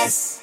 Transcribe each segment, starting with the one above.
RVVS.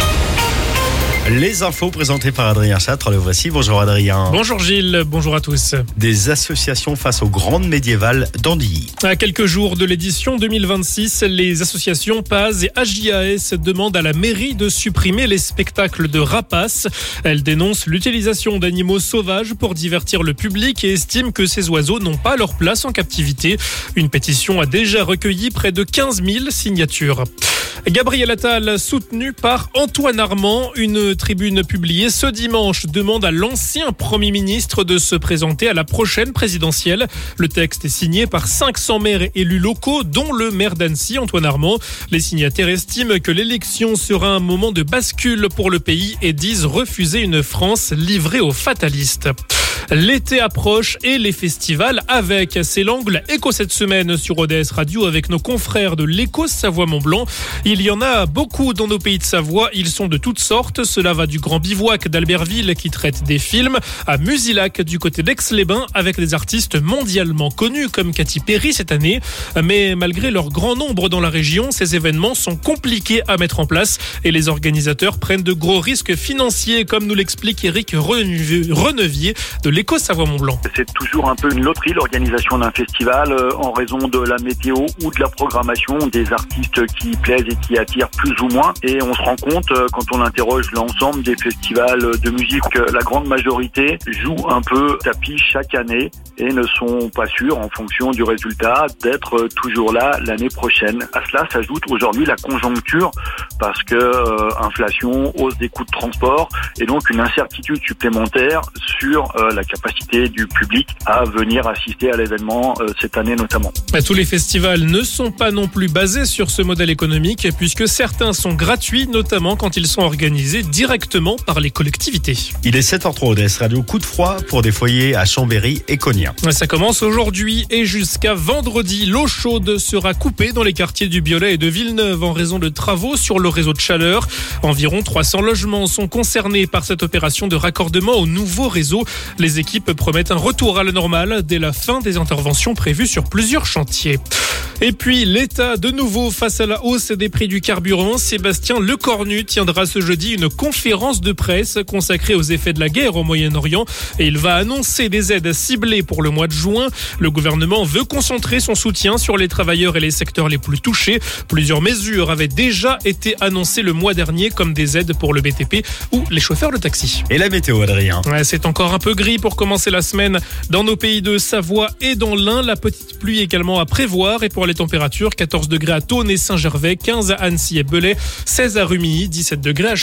Les infos présentées par Adrien Châtre, le voici. Bonjour Adrien. Bonjour Gilles, bonjour à tous. Des associations face aux grandes médiévales d'Andilly. À quelques jours de l'édition 2026, les associations PAS et AJAS demandent à la mairie de supprimer les spectacles de rapaces. Elles dénoncent l'utilisation d'animaux sauvages pour divertir le public et estiment que ces oiseaux n'ont pas leur place en captivité. Une pétition a déjà recueilli près de 15 000 signatures. Gabriel Attal, soutenu par Antoine Armand, une tribune publiée ce dimanche demande à l'ancien Premier ministre de se présenter à la prochaine présidentielle. Le texte est signé par 500 maires et élus locaux, dont le maire d'Annecy, Antoine Armand. Les signataires estiment que l'élection sera un moment de bascule pour le pays et disent refuser une France livrée aux fatalistes. L'été approche et les festivals avec. C'est l'angle éco cette semaine sur ODS Radio avec nos confrères de l'Éco Savoie-Mont-Blanc. Il y en a beaucoup dans nos pays de Savoie. Ils sont de toutes sortes. Cela va du Grand Bivouac d'Albertville qui traite des films à Musilac du côté d'Aix-les-Bains avec des artistes mondialement connus comme Katy Perry cette année. Mais malgré leur grand nombre dans la région, ces événements sont compliqués à mettre en place et les organisateurs prennent de gros risques financiers comme nous l'explique Éric Renevier de l'Éco Savoie-Mont-Blanc. C'est toujours un peu une loterie l'organisation d'un festival en raison de la météo ou de la programmation, des artistes qui plaisent et qui attirent plus ou moins. Et on se rend compte quand on interroge l'ensemble des festivals de musique que la grande majorité jouent un peu tapis chaque année et ne sont pas sûrs en fonction du résultat d'être toujours là l'année prochaine. À cela s'ajoute aujourd'hui la conjoncture parce que inflation, hausse des coûts de transport et donc une incertitude supplémentaire sur la capacité du public à venir assister à l'événement cette année notamment. Tous les festivals ne sont pas non plus basés sur ce modèle économique puisque certains sont gratuits, notamment quand ils sont organisés directement par les collectivités. Il est 7h03 ODS Radio. Coup de froid pour des foyers à Chambéry et Cognac. Ça commence aujourd'hui et jusqu'à vendredi. L'eau chaude sera coupée dans les quartiers du Biolay et de Villeneuve en raison de travaux sur le réseau de chaleur. Environ 300 logements sont concernés par cette opération de raccordement au nouveau réseau. Les équipes promettent un retour à la normale dès la fin des interventions prévues sur plusieurs chantiers. Et puis l'État de nouveau face à la hausse des prix du carburant. Sébastien Lecornu tiendra ce jeudi une conférence de presse consacrée aux effets de la guerre au Moyen-Orient et il va annoncer des aides ciblées pour le mois de juin. Le gouvernement veut concentrer son soutien sur les travailleurs et les secteurs les plus touchés. Plusieurs mesures avaient déjà été annoncées le mois dernier comme des aides pour le BTP ou les chauffeurs de taxi. Et la météo Adrien. C'est encore un peu gris pour commencer la semaine dans nos pays de Savoie et dans l'Ain. La petite pluie également à prévoir et pour les températures, 14 degrés à Thônes et Saint-Gervais, 15 à Annecy et Belay, 16 à Rumilly, 17 degrés à